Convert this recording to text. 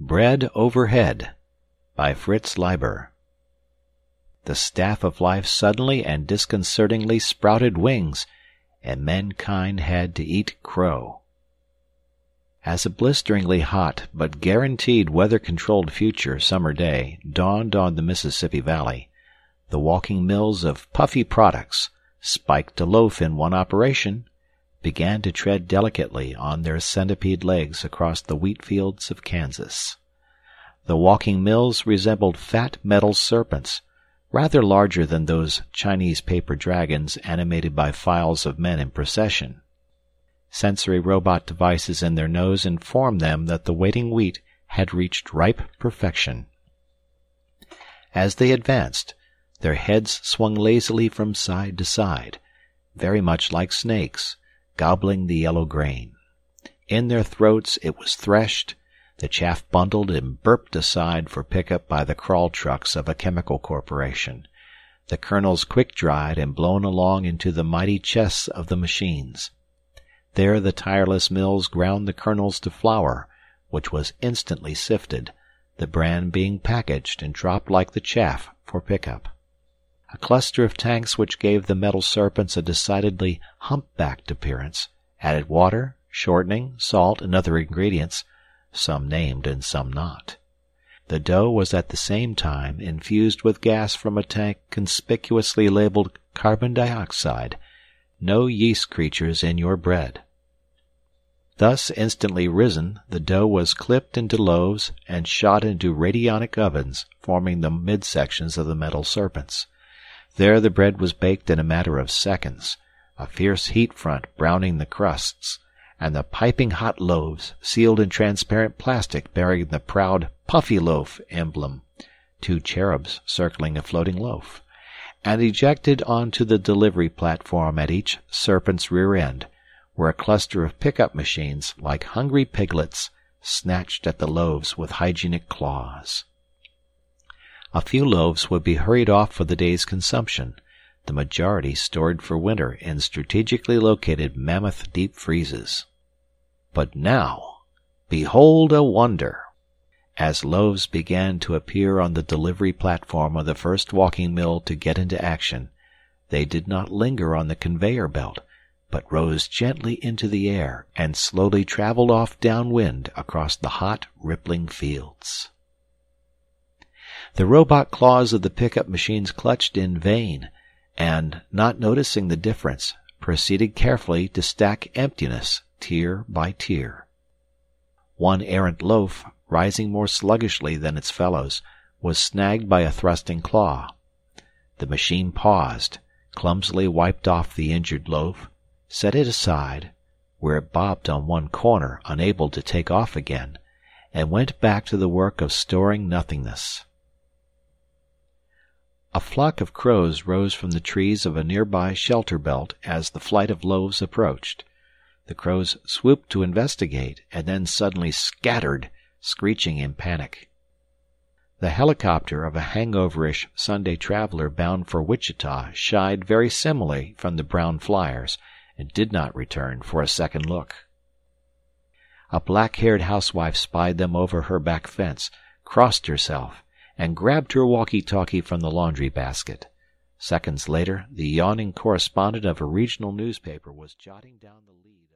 Bread Overhead by Fritz Leiber. The staff of life suddenly and disconcertingly sprouted wings, and mankind had to eat crow. As a blisteringly hot but guaranteed weather-controlled future summer day dawned on the Mississippi Valley, the walking mills of Puffy Products, spiked a loaf in one operation, began to tread delicately on their centipede legs across the wheat fields of Kansas. The walking mills resembled fat metal serpents, rather larger than those Chinese paper dragons animated by files of men in procession. Sensory robot devices in their nose informed them that the waiting wheat had reached ripe perfection. As they advanced, their heads swung lazily from side to side, very much like snakes, gobbling the yellow grain. In their throats it was threshed, the chaff bundled and burped aside for pickup by the crawl trucks of a chemical corporation, the kernels quick-dried and blown along into the mighty chests of the machines. There the tireless mills ground the kernels to flour, which was instantly sifted, the bran being packaged and dropped like the chaff for pickup. A cluster of tanks which gave the metal serpents a decidedly hump-backed appearance, added water, shortening, salt, and other ingredients, some named and some not. The dough was at the same time infused with gas from a tank conspicuously labeled carbon dioxide, no yeast creatures in your bread. Thus instantly risen, the dough was clipped into loaves and shot into radionic ovens forming the midsections of the metal serpents. There the bread was baked in a matter of seconds, a fierce heat front browning the crusts, and the piping hot loaves, sealed in transparent plastic bearing the proud Puffy Loaf emblem, 2 cherubs circling a floating loaf, and ejected onto the delivery platform at each serpent's rear end, where a cluster of pickup machines, like hungry piglets, snatched at the loaves with hygienic claws. A few loaves would be hurried off for the day's consumption, the majority stored for winter in strategically located mammoth deep freezes. But now, behold a wonder! As loaves began to appear on the delivery platform of the first walking mill to get into action, they did not linger on the conveyor belt, but rose gently into the air and slowly traveled off downwind across the hot, rippling fields. The robot claws of the pickup machines clutched in vain, and, not noticing the difference, proceeded carefully to stack emptiness tier by tier. One errant loaf, rising more sluggishly than its fellows, was snagged by a thrusting claw. The machine paused, clumsily wiped off the injured loaf, set it aside, where it bobbed on one corner, unable to take off again, and went back to the work of storing nothingness. A flock of crows rose from the trees of a nearby shelter belt as the flight of loaves approached. The crows swooped to investigate, and then suddenly scattered, screeching in panic. The helicopter of a hangoverish Sunday traveler bound for Wichita shied very similarly from the brown flyers, and did not return for a second look. A black-haired housewife spied them over her back fence, crossed herself, and grabbed her walkie-talkie from the laundry basket. Seconds later, the yawning correspondent of a regional newspaper was jotting down the lead.